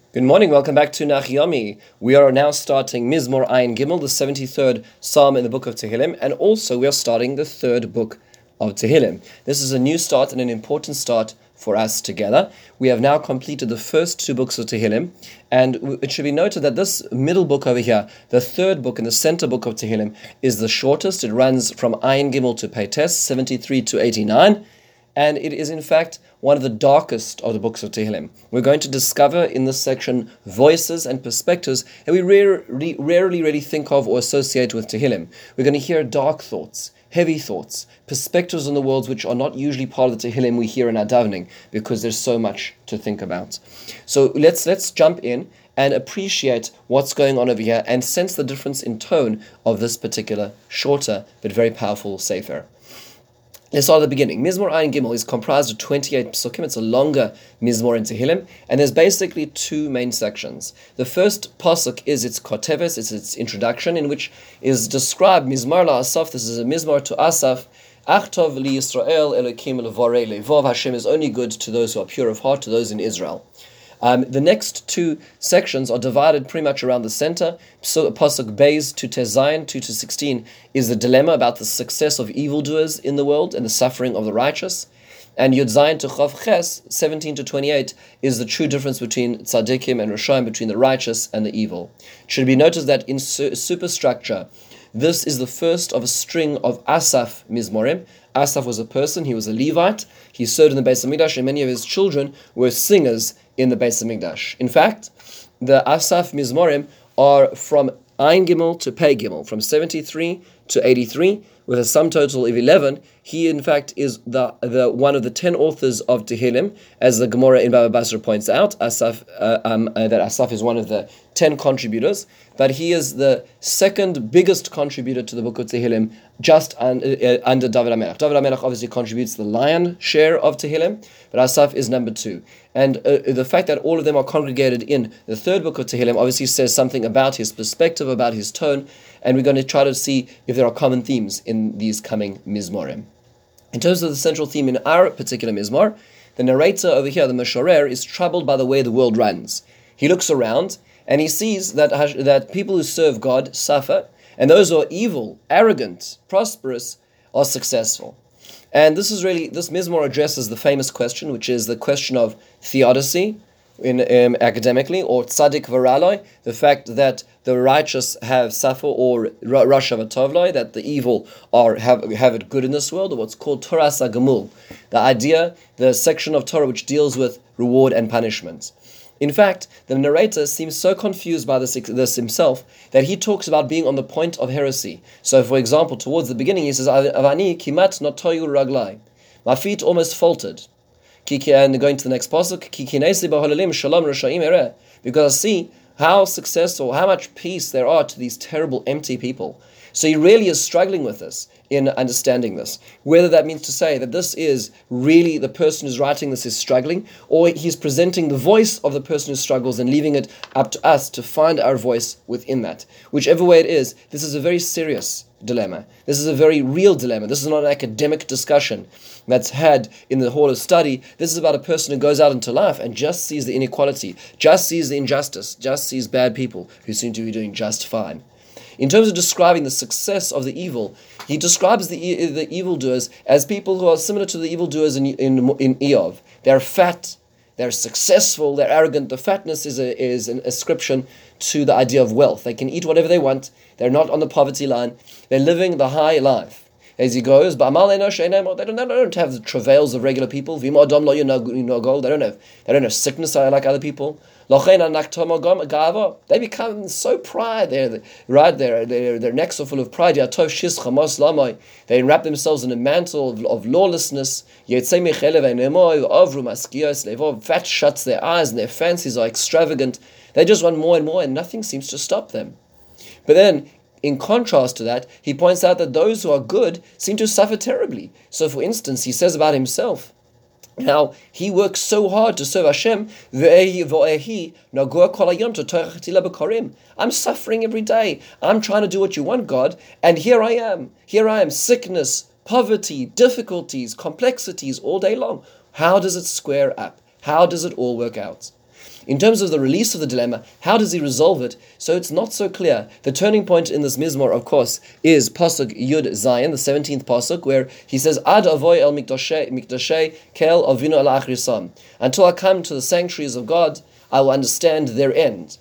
Good morning, welcome back to Nachyomi. We are now starting Mizmor Ayin Gimel, the 73rd Psalm in the book of Tehillim, and also we are starting the third book of Tehillim. This is a new start and an important start for us together. We have now completed the first two books of Tehillim, and it should be noted that this middle book over here, the third book and the center book of Tehillim, is the shortest. It runs from Ayin Gimel to Peites, 73 to 89, and it is in fact one of the darkest of the books of Tehillim. We're going to discover in this section voices and perspectives that we rarely really think of or associate with Tehillim. We're going to hear dark thoughts, heavy thoughts, perspectives on the world which are not usually part of the Tehillim we hear in our davening, because there's so much to think about. So let's jump in and appreciate what's going on over here and sense the difference in tone of this particular shorter but very powerful sefer. Let's start at the beginning. Mizmor Ayin Gimel is comprised of 28 psukim. It's a longer Mizmor in Tehillim, and there's basically two main sections. The first pasuk is its koteves, it's its introduction, in which is described Mizmor LaAsaf. This is a Mizmor to Asaf. Achtov li Yisrael Elokim levorei levov. Hashem is only good to those who are pure of heart, to those in Israel. The next two sections are divided pretty much around the center. So Pasuk Beis to Tezayin 2 to 16 is the dilemma about the success of evildoers in the world and the suffering of the righteous. And Yud Zayin to Chav Ches 17 to 28 is the true difference between tzaddikim and Rishayim, between the righteous and the evil. It should be noticed that in superstructure, this is the first of a string of Asaf Mizmorim. Asaf was a person, he was a Levite, he served in the Beis HaMikdash, and many of his children were singers in the Beis HaMikdash. In fact, the Asaf Mizmorim are from Ayin Gimel to Pei Gimel, from 73 to 83, with a sum total of 11. He, in fact, is the one of the 10 authors of Tehillim, as the Gemara in Baba Basra points out. That Asaf is one of the 10 contributors, but he is the second biggest contributor to the book of Tehillim, just under David HaMelech. David HaMelech obviously contributes the lion share of Tehillim, but Asaf is number 2. And the fact that all of them are congregated in the third book of Tehillim obviously says something about his perspective, about his tone, and we're going to try to see if there are common themes in these coming Mizmorim. In terms of the central theme in our particular Mizmor, the narrator over here, the Meshorer, is troubled by the way the world runs. He looks around and he sees that people who serve God suffer, and those who are evil, arrogant, prosperous are successful. And this Mizmor addresses the famous question, which is the question of theodicy in academically, or tzaddik v'raloi, the fact that the righteous have suffer, or rasha v'tovloi, that the evil have it good in this world, or what's called Toras HaGemul, the section of Torah which deals with reward and punishment. In fact, the narrator seems so confused by this himself that he talks about being on the point of heresy. So, for example, towards the beginning he says, Avani kimat notoyu raglai. My feet almost faltered. And going to the next pasuk, because I see how successful, how much peace there are to these terrible empty people. So he really is struggling with this, in understanding this. Whether that means to say that this is really the person who's writing this is struggling, or he's presenting the voice of the person who struggles and leaving it up to us to find our voice within that. Whichever way it is, this is a very serious dilemma. This is a very real dilemma. This is not an academic discussion that's had in the hall of study. This is about a person who goes out into life and just sees the inequality, just sees the injustice, just sees bad people who seem to be doing just fine. In terms of describing the success of the evil, he describes the evildoers as people who are similar to the evildoers in Eov. They're fat, they're successful, they're arrogant. The fatness is an ascription to the idea of wealth. They can eat whatever they want. They're not on the poverty line. They're living the high life. As he goes, they don't have the travails of regular people. They don't have sickness like other people. They become so pride. Their necks are full of pride. They wrap themselves in a mantle of lawlessness. Fat shuts their eyes and their fancies are extravagant. They just want more and more, and nothing seems to stop them. But then, in contrast to that, he points out that those who are good seem to suffer terribly. So, for instance, he says about himself, now, he works so hard to serve Hashem. I'm suffering every day. I'm trying to do what you want, God, and here I am. Sickness, poverty, difficulties, complexities all day long. How does it square up? How does it all work out? In terms of the release of the dilemma, how does he resolve it? So it's not so clear. The turning point in this Mizmor, of course, is Pasuk Yud Zayin, the 17th Pasuk, where he says, Ad avoy el mikdashei kel avinu al achrisam. Until I come to the sanctuaries of God, I will understand their end.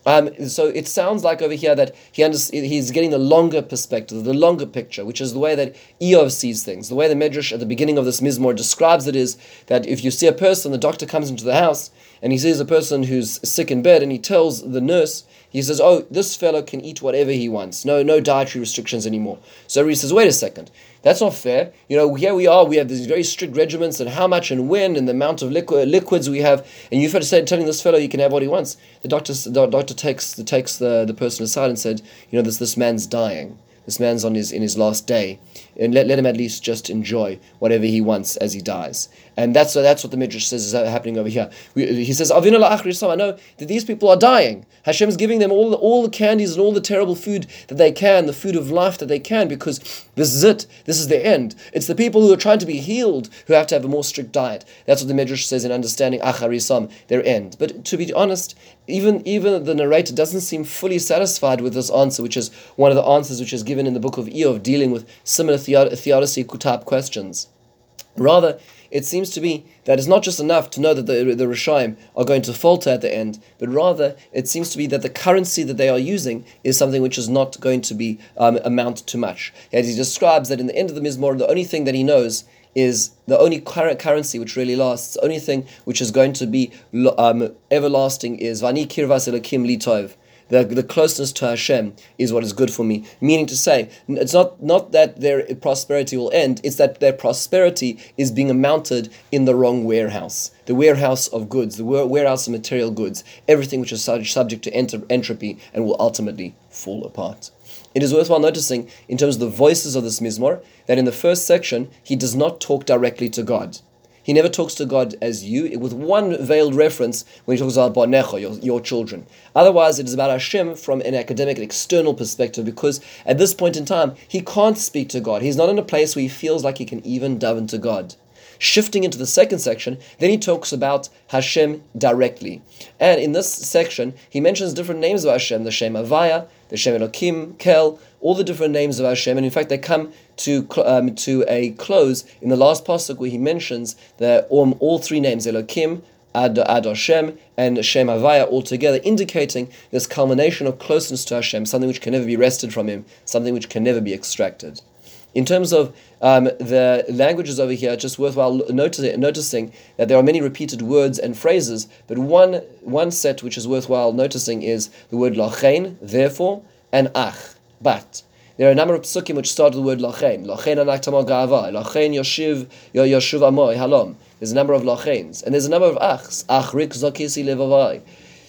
So it sounds like over here that he's getting the longer perspective, the longer picture, which is the way that Eov sees things. The way the Medrash at the beginning of this Mizmor describes it is that if you see a person, the doctor comes into the house, and he sees a person who's sick in bed, and he tells the nurse, he says, oh, this fellow can eat whatever he wants. No dietary restrictions anymore. So he says, wait a second. That's not fair. Here we are, we have these very strict regiments and how much and when and the amount of liquids we have, and you've telling this fellow he can have what he wants. The doctor takes the person aside and said, this man's dying. This man's in his last day, and let him at least just enjoy whatever he wants as he dies. And that's what the Midrash says is happening over here. He says, Avinu la'achrisam, I know that these people are dying. Hashem is giving them all the candies and all the terrible food that they can, the food of life that they can, because this is it. This is their end. It's the people who are trying to be healed who have to have a more strict diet. That's what the Midrash says in understanding acharisam, their end. But to be honest, even the narrator doesn't seem fully satisfied with this answer, which is one of the answers which is given in the book of Eov, dealing with similar theodicy type questions. Rather, it seems to be that it's not just enough to know that the Rishaim are going to falter at the end, but rather it seems to be that the currency that they are using is something which is not going to be amount to much. As he describes that in the end of the Mizmor, the only thing that he knows is the only currency which really lasts, the only thing which is going to be everlasting is Vani Kirvas Elokim Li Tov. The closeness to Hashem is what is good for me. Meaning to say, it's not that their prosperity will end, it's that their prosperity is being amounted in the wrong warehouse. The warehouse of goods, the warehouse of material goods, everything which is subject to entropy and will ultimately fall apart. It is worthwhile noticing, in terms of the voices of this Mizmor, that in the first section, he does not talk directly to God. He never talks to God as you, with one veiled reference when he talks about Banecha, your children. Otherwise, it is about Hashem from an academic and external perspective, because at this point in time, he can't speak to God. He's not in a place where he feels like he can even daven to God. Shifting into the second section, then he talks about Hashem directly. And in this section, he mentions different names of Hashem, the Shem Havaya, the Shem Elokim, Kel, all the different names of Hashem. And in fact, they come to a close in the last pasuk where he mentions that all three names, Elokim, Ad Hashem, and Shem Havaya all together, indicating this culmination of closeness to Hashem, something which can never be wrested from him, something which can never be extracted. In terms of the languages over here, just worthwhile noticing that there are many repeated words and phrases, but one set which is worthwhile noticing is the word lachein, therefore, and ach, but. There are a number of psukim which start with the word lachein. Lachein anak tamar ga'ava, lachein yoshuv amo halom. There's a number of lacheins, and there's a number of achs. Ach rik zakisi levavai.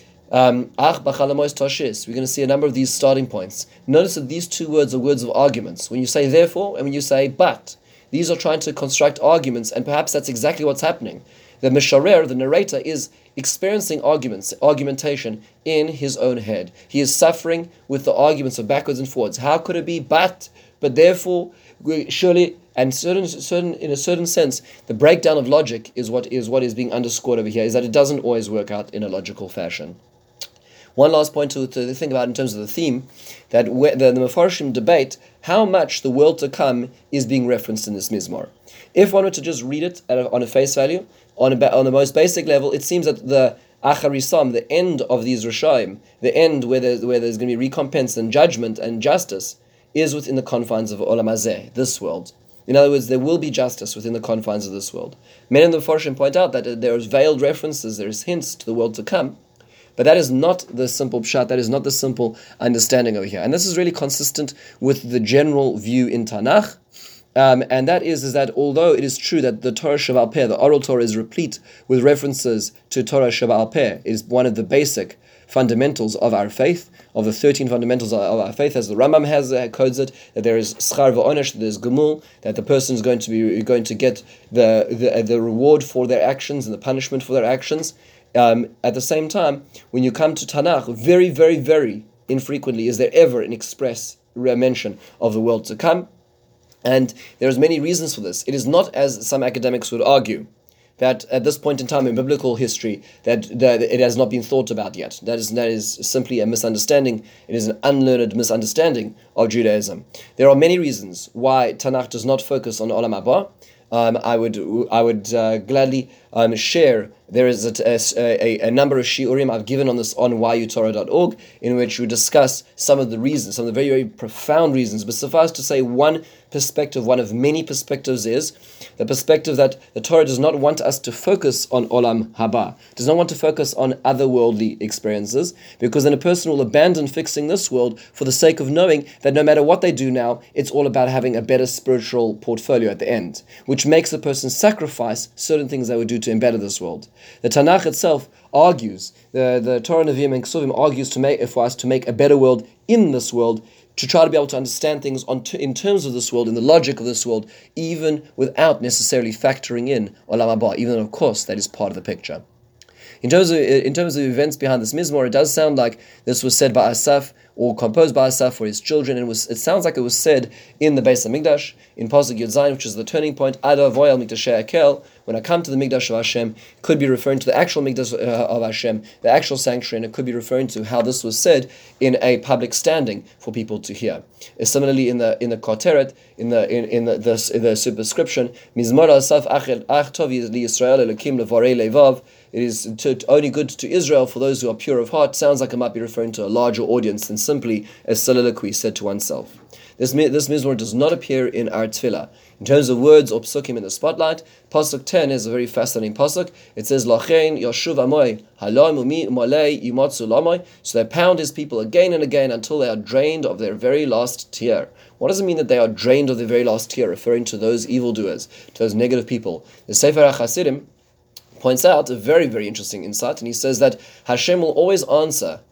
Ach b'chalamois tashis. We're going to see a number of these starting points. Notice that these two words are words of arguments. When you say therefore and when you say but, these are trying to construct arguments, and perhaps that's exactly what's happening. The Misharer, the narrator, is experiencing argumentation in his own head. He is suffering with the arguments of backwards and forwards. How could it be but therefore, surely, and in a certain sense, the breakdown of logic is what is being underscored over here, is that it doesn't always work out in a logical fashion. One last point to think about in terms of the theme, that the Mefarshim debate how much the world to come is being referenced in this Mizmor. If one were to just read it on a face value, on the most basic level, it seems that the Acharisam, the end of these Rishaim, the end where there's going to be recompense and judgment and justice, is within the confines of Olam Hazeh, this world. In other words, there will be justice within the confines of this world. Many of the Mefarshim point out that there is veiled references, there is hints to the world to come, but that is not the simple pshat, that is not the simple understanding over here. And this is really consistent with the general view in Tanakh, and that is that although it is true that the Torah Sheba'al Peh, the oral Torah, is replete with references to Torah Sheba'al Peh, it is one of the basic fundamentals of our faith, of the 13 fundamentals of our faith, as the Rambam codes it, that there is schar v'onesh, that there is gemul, that the person is going to get the reward for their actions and the punishment for their actions. At the same time, when you come to Tanakh, very, very, very infrequently is there ever an express mention of the world to come. And there's many reasons for this. It is not, as some academics would argue, that at this point in time in biblical history that it has not been thought about yet. That is simply a misunderstanding. It is an unlearned misunderstanding of Judaism. There are many reasons why Tanakh does not focus on Olam Haba. I would gladly share. There is a number of shiurim I've given on this on yutorah.org, in which we discuss some of the reasons, some of the very, very profound reasons. But suffice to say, one perspective, one of many perspectives, is the perspective that the Torah does not want us to focus on Olam Haba, does not want to focus on otherworldly experiences, because then a person will abandon fixing this world for the sake of knowing that no matter what they do now, it's all about having a better spiritual portfolio at the end, which makes the person sacrifice certain things they would do to better this world. The Tanakh itself argues, the Torah, Nevi'im, and Kesuvim argues for us to make a better world in this world, to try to be able to understand things in terms of this world, in the logic of this world, even without necessarily factoring in Olam Haba, even though, of course, that is part of the picture. In terms of events behind this Mizmor, it does sound like this was said by Asaph, or composed by Asaph for his children, and it sounds like it was said in the Beis HaMikdash, in Pasuk Yud Zayin, which is the turning point, Ada Voyal Mikdashei Akel, when I come to the Mikdash of Hashem, it could be referring to the actual Mikdash of Hashem, the actual sanctuary, and it could be referring to how this was said in a public standing for people to hear. Similarly, in the Koteret, in the superscription, Mizmor Asaph Ach Tov Yisrael Elokim Levarei Levav, it is only good to Israel for those who are pure of heart. Sounds like it might be referring to a larger audience than simply a soliloquy said to oneself. This Mizmor does not appear in our Tefillah. In terms of words or psukim in the spotlight, Pasuk 10 is a very fascinating pasuk. It says, Lachein Yoshuv Amoy, Halom Umi Umalei Yimotzu Lamoy. So they pound his people again and again until they are drained of their very last tear. What does it mean that they are drained of their very last tear, referring to those evildoers, to those negative people? The Sefer HaChasidim points out a very, very interesting insight, and he says that Hashem will always answer,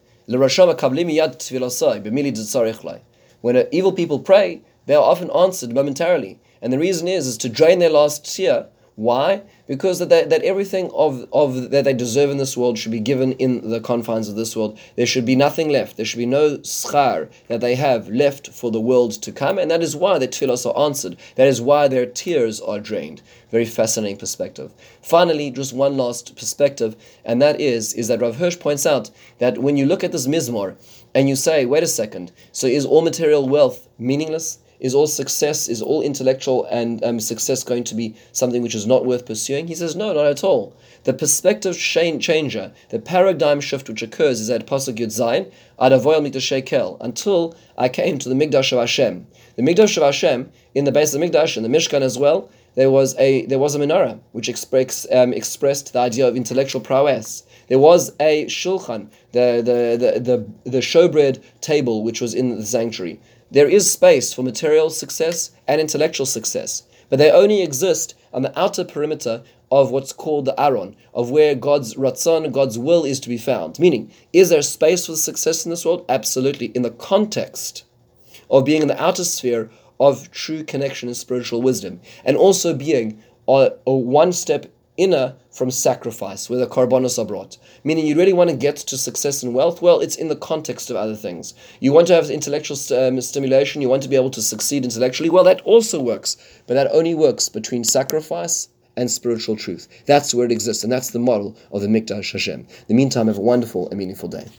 when evil people pray, they are often answered momentarily. And the reason is to drain their last tear. Why? Because that everything of that they deserve in this world should be given in the confines of this world. There should be nothing left. There should be no schar that they have left for the world to come, and that is why their tefillos are answered. That is why their tears are drained. Very fascinating perspective. Finally, just one last perspective, and that is that Rav Hirsch points out that when you look at this Mizmor and you say, wait a second, so is all material wealth meaningless? Is all success, is all intellectual and success going to be something which is not worth pursuing? He says, no, not at all. The perspective changer, the paradigm shift which occurs is at Pasuk Yud Zayin, Ad Avoyal Mikdashei Kel, until I came to the Mikdash of Hashem. The Mikdash of Hashem, in the Beis HaMikdash, in the Mishkan as well, there was a menorah which expressed the idea of intellectual prowess. There was a shulchan, the showbread table which was in the sanctuary. There is space for material success and intellectual success, but they only exist on the outer perimeter of what's called the Aron, of where God's Ratzon, God's will is to be found. Meaning, is there space for success in this world? Absolutely, in the context of being in the outer sphere of true connection and spiritual wisdom, and also being a one step inner from sacrifice, where the karbonos are brought. Meaning you really want to get to success and wealth, well, it's in the context of other things. You want to have intellectual stimulation, you want to be able to succeed intellectually, well, that also works, but that only works between sacrifice and spiritual truth. That's where it exists, and that's the model of the Mikdash Hashem. In the meantime, have a wonderful and meaningful day.